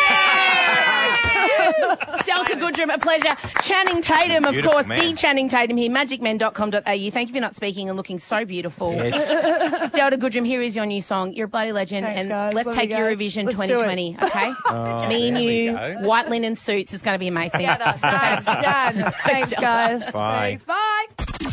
Delta Goodrum, a pleasure. Channing Tatum, of Beautiful course, man. the Channing Tatum here, magicmen.com.au. Thank you for not speaking and looking so beautiful. Yes. Delta Goodrum, here is your new song. You're a bloody legend. Thanks, and guys. let's Love take you guys. Eurovision Let's do 2020, okay? Me and there we you, go. white linen suits. It's going to be amazing. Together. Nice, done. Thanks, Delta. guys. Bye. Thanks, bye.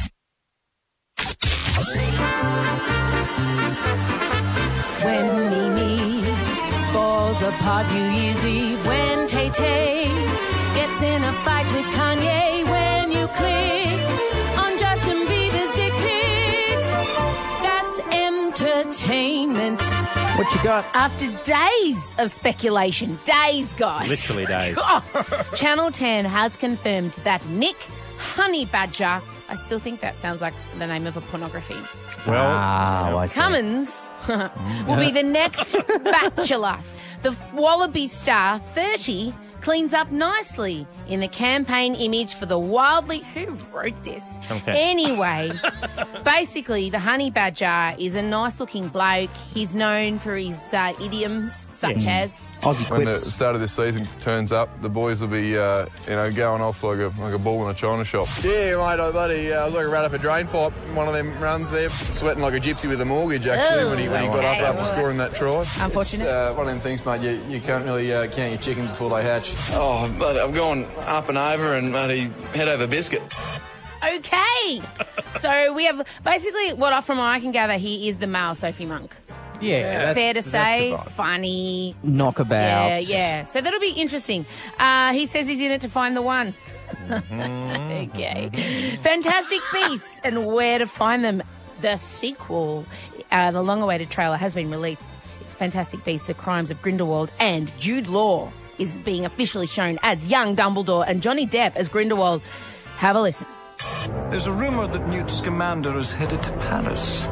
When Mimi falls apart New Year's Eve, when Tay-Tay gets in a fight with Kanye, when you click on Justin Bieber's dick pic, that's entertainment. What you got? After days of speculation, days, guys. Literally days. Channel 10 has confirmed that Nick Honey Badger, I still think that sounds like the name of a pornography, I see. Cummins will be the next bachelor. The Wallaby star, 30, cleans up nicely in the campaign image for the wildly... Who wrote this? Anyway, basically, the honey badger is a nice-looking bloke. He's known for his idioms, such as... Aussie When the quips. start of this season turns up, the boys will be, going off like a ball in a china shop. Yeah, mate, buddy, I was like a rat up a drain pipe in one of them runs there, sweating like a gypsy with a mortgage, actually, when he got up after scoring that try. Unfortunate. It's one of them things, mate, you can't really count your chickens before they hatch. Oh, but I've gone up and over and bloody head over biscuit. Okay. So we have... Basically, from what I can gather, he is the male Sophie Monk. Yeah. Fair to say, about it. funny. Knockabouts. Yeah. So that'll be interesting. He says he's in it to find the one. Okay. Fantastic Beasts and Where to Find Them. The sequel, the long-awaited trailer has been released. It's Fantastic Beasts: The Crimes of Grindelwald, and Jude Law is being officially shown as young Dumbledore and Johnny Depp as Grindelwald. Have a listen. There's a rumour that Newt Scamander is headed to Paris.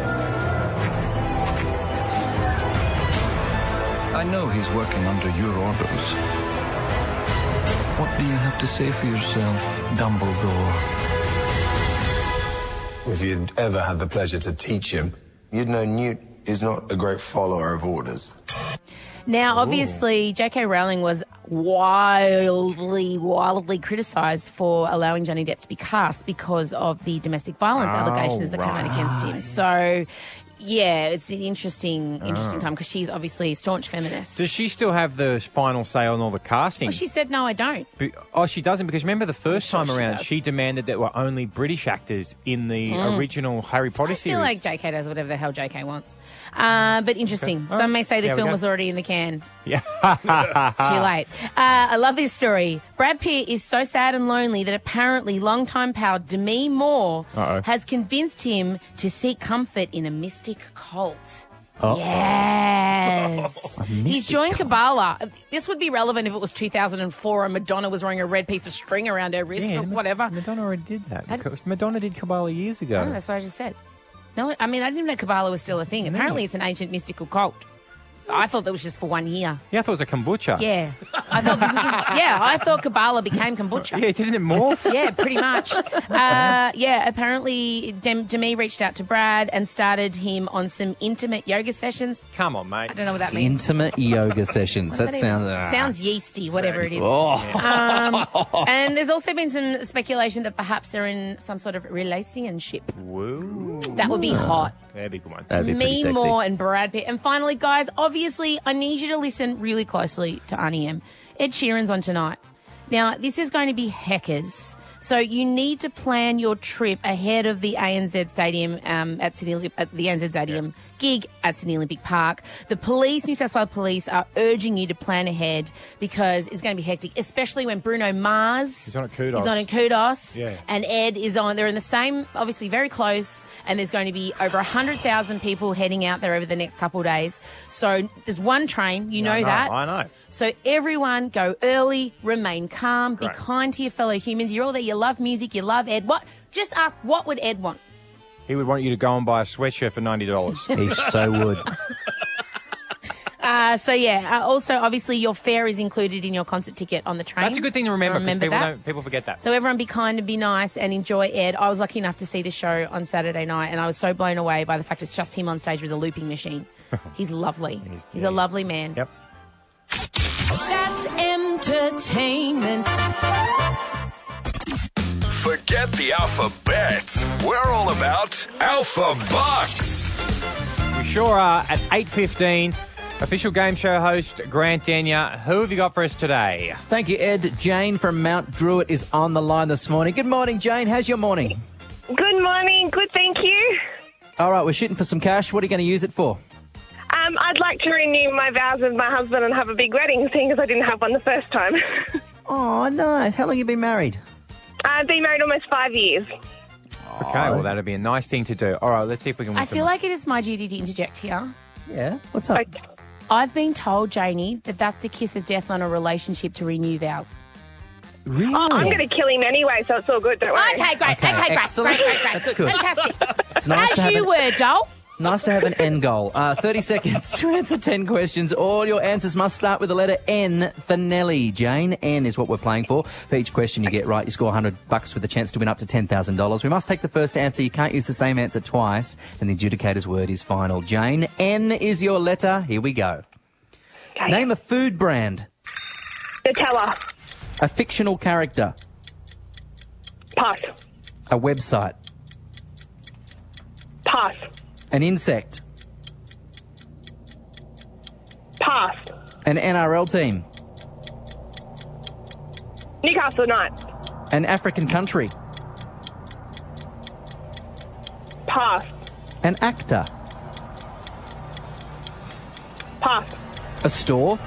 I know he's working under your orders. What do you have to say for yourself, Dumbledore? If you'd ever had the pleasure to teach him, you'd know Newt is not a great follower of orders. Now, obviously, J.K. Rowling was wildly criticised for allowing Johnny Depp to be cast because of the domestic violence allegations that came out against him. So, yeah, it's an interesting time because she's obviously a staunch feminist. Does she still have the final say on all the casting? Well, she said, no, I don't. She doesn't, because remember the first time around, she demanded there were only British actors in the original Harry Potter series. I feel like JK does whatever the hell JK wants. But interesting. Okay. Some may say the film was already in the can. Yeah. Too late. I love this story. Brad Pitt is so sad and lonely that apparently longtime pal Demi Moore has convinced him to seek comfort in a mystic cult. Yes. He's joined Kabbalah. This would be relevant if it was 2004 and Madonna was wearing a red piece of string around her wrist or whatever. Madonna already did that. Madonna did Kabbalah years ago. Oh, that's what I just said. No, I mean, I didn't even know Kabbalah was still a thing. Apparently it's an ancient mystical cult. I thought that was just for 1 year. Yeah, I thought it was a kombucha. Yeah. I thought Kabbalah became kombucha. Yeah, didn't it morph? Yeah, pretty much. Apparently Demi reached out to Brad and started him on some intimate yoga sessions. Come on, mate. I don't know what that means. Intimate yoga sessions. That sounds... sounds yeasty, whatever it is. Oh. And there's also been some speculation that perhaps they're in some sort of relationship. Whoa. That would be hot. That'd be a good one. That'd be pretty Me sexy. Moore and Brad Pitt. And finally, guys, obviously, I need you to listen really closely to Arnie M. Ed Sheeran's on tonight. Now, this is going to be heckers. So you need to plan your trip ahead of the ANZ Stadium at the ANZ Stadium gig at Sydney Olympic Park. The police, New South Wales Police, are urging you to plan ahead because it's going to be hectic, especially when Bruno Mars He's on at Kudos. Yeah. And Ed is on. They're in the same, obviously very close, and there's going to be over 100,000 people heading out there over the next couple of days. So there's one train, you know that. I know. So everyone go early, remain calm, be kind to your fellow humans. You're all there, you love music, you love Ed. Just ask, what would Ed want? He would want you to go and buy a sweatshirt for $90. He so would. Also, obviously, your fare is included in your concert ticket on the train. That's a good thing to remember because that. people forget that. So everyone be kind and be nice and enjoy Ed. I was lucky enough to see the show on Saturday night, and I was so blown away by the fact it's just him on stage with a looping machine. He's lovely. He's a lovely man. Yep. That's entertainment. Forget the alphabet. We're all about Alpha Bucks. We sure are at 8:15. Official game show host Grant Denyer. Who have you got for us today? Thank you, Ed. Jane from Mount Druitt is on the line this morning. Good morning, Jane. How's your morning? Good morning. Good, thank you. All right, we're shooting for some cash. What are you going to use it for? I'd like to renew my vows with my husband and have a big wedding, seeing as I didn't have one the first time. Oh, nice. How long have you been married? I've been married almost 5 years. Okay, well, that'd be a nice thing to do. All right, let's see if we can win I feel like it is my duty to interject here. Yeah? What's up? I've been told, Janie, that that's the kiss of death on a relationship to renew vows. Really? Oh, I'm going to kill him anyway, so it's all good, don't worry. Okay, great. Okay, Okay, great. excellent. Great. That's Good. good. Fantastic. It's nice to As have you were, Joel. Nice to have an end goal. 30 seconds to answer 10 questions. All your answers must start with the letter N for Nelly. Jane, N is what we're playing for. For each question you get right, you score $100 with a chance to win up to $10,000. We must take the first answer. You can't use the same answer twice. And the adjudicator's word is final. Jane, N is your letter. Here we go. Okay. Name a food brand. Nutella. A fictional character. Pass. A website. Pass. An insect. Pass. An NRL team. Newcastle Knights. An African country. Pass. An actor. Pass. A store.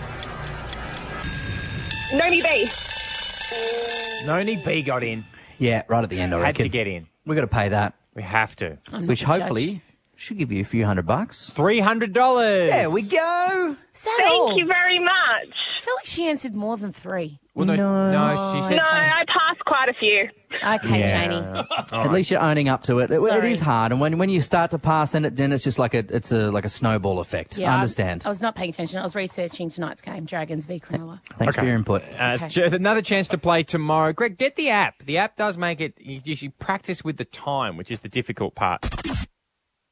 Noni B. Noni B got in. Yeah, right at the end, I Had reckon. to get in. We've got to pay that. We have to. Which hopefully should give you a few $100. $300. There we go. Thank you very much. I feel like she answered more than 3. Well, no, she said... No, I passed quite a few. Okay, Janie. At least you're owning up to it. It is hard, and when you start to pass, then it's just like a snowball effect. Yeah, I understand. I was not paying attention. I was researching tonight's game, Dragons v Cronulla. Thanks for your input. Another chance to play tomorrow. Greg, get the app. The app does make it... You should practice with the time, which is the difficult part.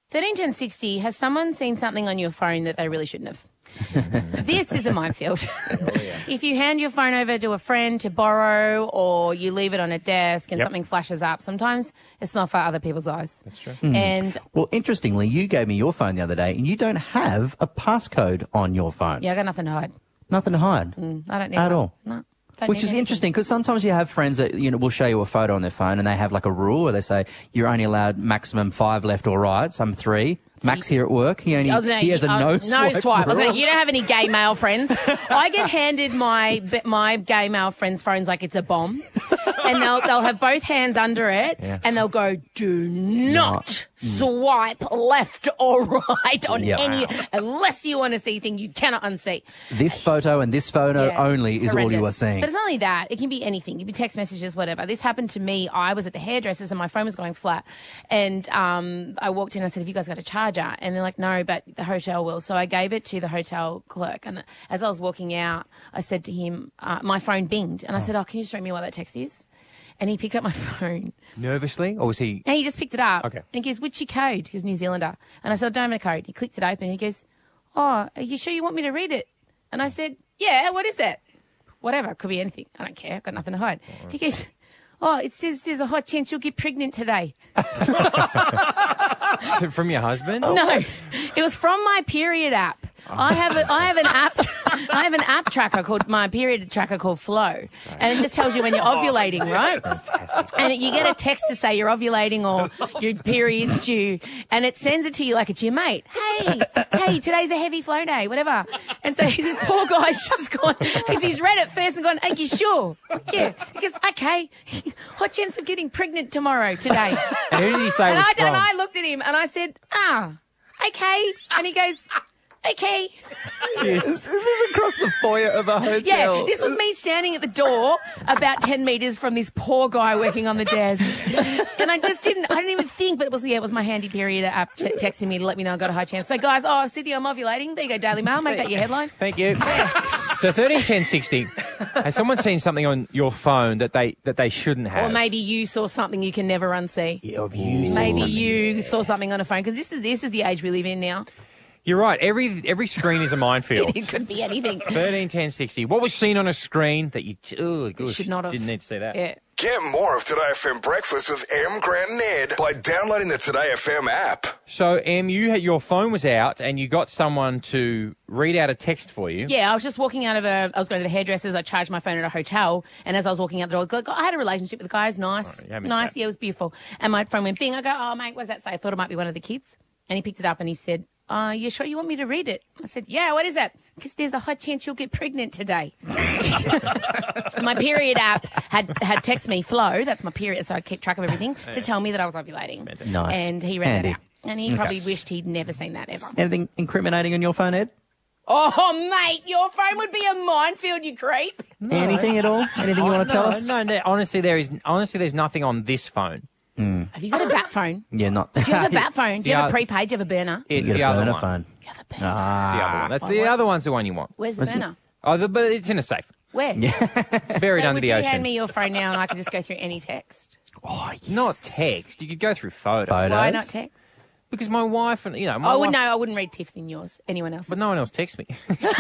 131060, has someone seen something on your phone that they really shouldn't have? This is a minefield. If you hand your phone over to a friend to borrow or you leave it on a desk and Yep. something flashes up, sometimes it's not for other people's eyes. That's true. And Well, interestingly, you gave me your phone the other day and you don't have a passcode on your phone. yeah, I got nothing to hide. Nothing to hide. I don't need At one. all. No. Don't Which need is anything. interesting because sometimes you have friends that, will show you a photo on their phone and they have like a rule where they say you're only allowed maximum 5 left or right, some 3. Max here at work, he has a no swipe. No swipe. I was rule. like, you don't have any gay male friends. I get handed my gay male friends' phones like it's a bomb, and they'll have both hands under it, and they'll go, "Do not swipe left or right on Yep. any unless you want to see thing you cannot unsee." This photo and this photo Yeah. only is all you are Horrendous. seeing. But it's not only that. It can be anything. It can be text messages, whatever. This happened to me. I was at the hairdressers and my phone was going flat. And I walked in and I said, have you guys got a charger? And they're like, no, but the hotel will. So I gave it to the hotel clerk. And as I was walking out, I said to him, my phone binged. And I said, can you just show me what that text is? And he picked up my phone. Nervously? Or was he... And he just picked it up. Okay. And he goes, what's your code? He was New Zealander. And I said, I don't have a code. He clicked it open. And he goes, are you sure you want me to read it? And I said, yeah, what is that? Whatever. Could be anything. I don't care. I've got nothing to hide. He goes, it says there's a hot chance you'll get pregnant today. Is it from your husband? No, it was from my period app. I have an app. I have an app tracker called my period tracker called Flow, and it just tells you when you're ovulating, right? And you get a text to say you're ovulating or your period's due, and it sends it to you like it's your mate. Hey, today's a heavy flow day, whatever. And so this poor guy's just gone because he's read it first and gone, "Are you sure?" Yeah, he goes, "Okay, hot chance of getting pregnant today." And who did he say And it was I, from? and I looked at him and I said, okay. And he goes, okay. Jeez. This is across the foyer of a hotel. Yeah, this was me standing at the door about 10 metres from this poor guy working on the desk. And I didn't even think, but it was my handy period app texting me to let me know I got a high chance. So guys, Sydney, I'm ovulating. There you go, Daily Mail, make that your headline. Thank you. So 131060, has someone seen something on your phone that they shouldn't have? Or maybe you saw something you can never unsee. Yeah, or you saw Maybe something. you saw something on a phone, because this is the age we live in now. You're right. Every screen is a minefield. It could be anything. 131060. What was seen on a screen that you should not have. didn't need to see that? Yeah. Get more of Today FM Breakfast with M, Grant and Ed by downloading the Today FM app. So, Em, your phone was out and you got someone to read out a text for you. Yeah, I was just walking out of I was going to the hairdressers. I charged my phone at a hotel, and as I was walking out the door, I had a relationship with the guy. He's nice, you had me nice. chat. Yeah, it was beautiful. And my phone went bing. I go, oh mate, what does that say? I thought it might be one of the kids, and he picked it up and he said, you sure you want me to read it? I said, yeah. What is that? Because there's a high chance you'll get pregnant today. My period app had texted me Flow. That's my period, so I keep track of everything to tell me that I was ovulating. Nice. And he read Handy. it out, and he probably wished he'd never seen that ever. Anything incriminating on your phone, Ed? Oh, mate, your phone would be a minefield, you creep. Anything at all? Anything you want to tell us? No, honestly, there's nothing on this phone. Have you got a bat phone? Yeah, not. Do you have a bat phone? Do you Yeah. have a prepaid? Do you have a burner? It's You the got a other burner one. phone. It's the other one. That's the other one's the one you want. Where's the burner? But it's in a safe. Where? It's buried So under would the you ocean. hand me your phone now and I could just go through any text? Not text. You could go through photos. Why not text? Because my wife and my I wife, wouldn't read Tiff's in yours. Anyone else? but no one else texts me.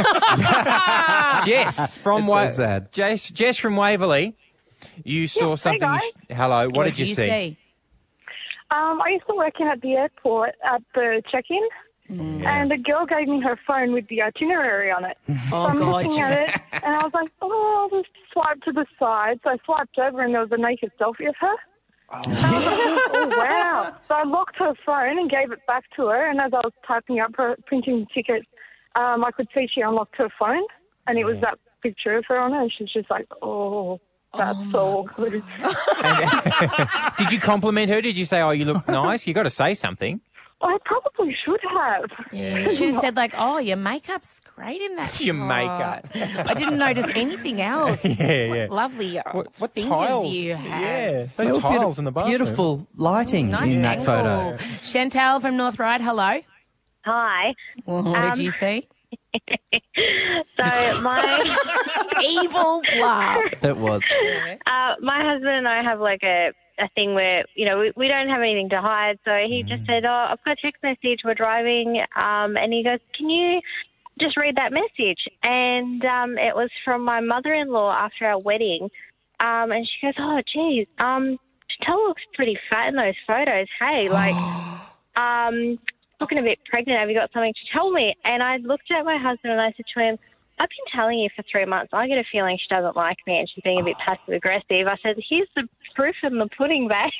Jess from It's so sad. Jess from Waverley. You saw something. guys. Hello. What did you see? I used to work in at the airport at the check-in, and a girl gave me her phone with the itinerary on it. So I'm looking at it, and I was like, I'll just swipe to the side. So I swiped over, and there was a naked selfie of her. And I was like, oh, wow. So I locked her phone and gave it back to her, and as I was typing up her printing the ticket, I could see she unlocked her phone, and it was that picture of her on it, and she's just like, oh... That's so awkward. Did you compliment her? Did you say, "Oh, you look nice"? You got to say something. I probably should have. Yeah, you should have said like, "Oh, your makeup's great in that Your shot." makeup. I didn't notice anything else. Yeah. What lovely What fingers tiles? you have. Yeah, those Beautiful- tiles in the bathroom. Beautiful lighting Nice in that angle. photo. Chantal from North Ryde, hello. Hi. Well, what did you see? So my Evil laugh. It was. my husband and I have like a a thing where, you know, we don't have anything to hide. So he just said, oh, I've got a text message, we're driving. And he goes, can you just read that message? And it was from my mother-in-law after our wedding. And she goes, oh, geez, Chantal looks pretty fat in those photos. Hey, like, looking a bit pregnant. Have you got something to tell me? And I looked at my husband and I said to him, I've been telling you for 3 months. I get a feeling she doesn't like me and she's being a bit passive-aggressive. I said, here's the proof in the pudding bag.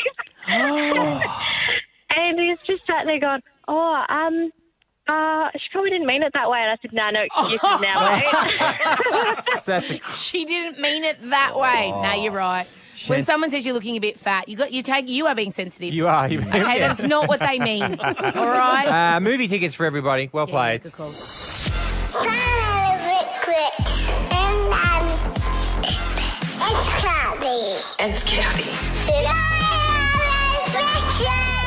And he's just sat there going, she probably didn't mean it that way. And I said, no excuses now, mate. She didn't mean it that way. No, you're right. When someone says you're looking a bit fat, you are being sensitive. You are. Okay, that's not what they mean. All right? Movie tickets for everybody. Well played. Good call. It's Caddy. Today,